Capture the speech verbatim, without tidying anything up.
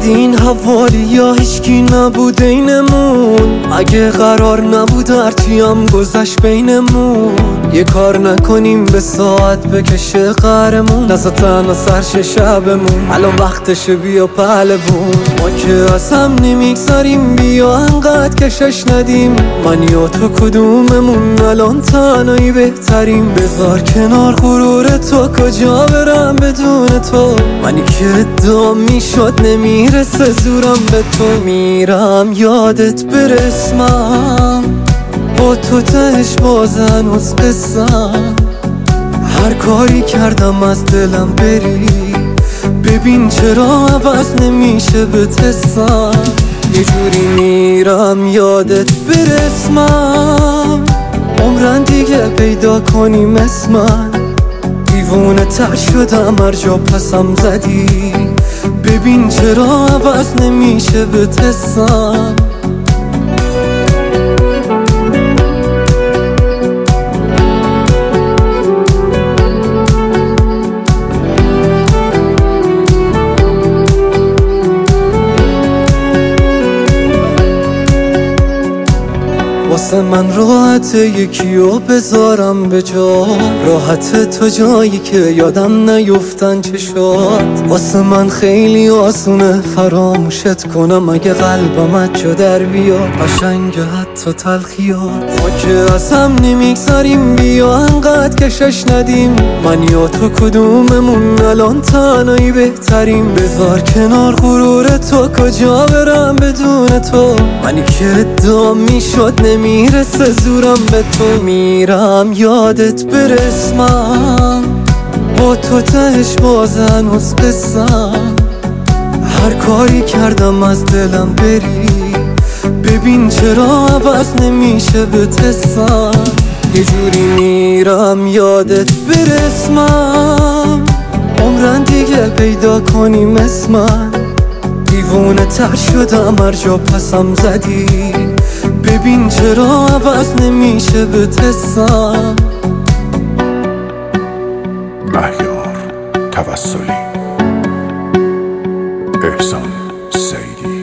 این حوالی یا هیچکی نبود اینمون. اگه قرار نبود هرچی هم گذشت بینمون، یه کار نکنیم به ساعت بکشه قهرمون. نزا تنها سرش شبمون، الان وقتشه بیا پهلوون. ما که از هم نمیگذاریم، بیا انقدر کشش ندیم. من یا تو کدوممون الان تنهایی بهتریم. بذار کنار غرور تو، کجا برم بدون تو. منی که ادعا میشد نمیرسه زورم به تو. میرم یادت برسمم، با تو تهش باز هنوز قسم. هر کاری کردم از دلم بری، ببین چرا عوض نمیشه به تسم. یه جوری میرم یادت برسمم، عمرن دیگه پیدا کنیم اسمن. دیوونه تر شدم هر جا پسم زدی، ببین چرا عوض نمیشه به تسم. واسه من راحته یکیو بذارم به جا، راحته تو جایی که یادم نیفتن چشات. واسه من خیلی آسونه فراموشت کنم اگه قلبم جا در بیاد. قشنگه حتی تلخیات، ما که از هم نمیگذاریم، بیا انقدر کشش ندیم. من یا تو کدوممون الان تنهایی بهتریم. بذار کنار غرور تو، کجا برم بدون تو. منی که ادعا میشد نمیرسه زورم به تو. میرم یادت برسمم، با تو تهش باز هنوز قسم. هر کاری کردم از دلم بری، ببین چرا عوض نمیشه به تسم. یه جوری میرم یادت برسمم، عمرن دیگه پیدا کنیم اسمن. دیوونه تر شدم هر جا پسم زدی، ببین چرا عوض نمیشه به تسم. مهیار توسلی، احسان سیدی.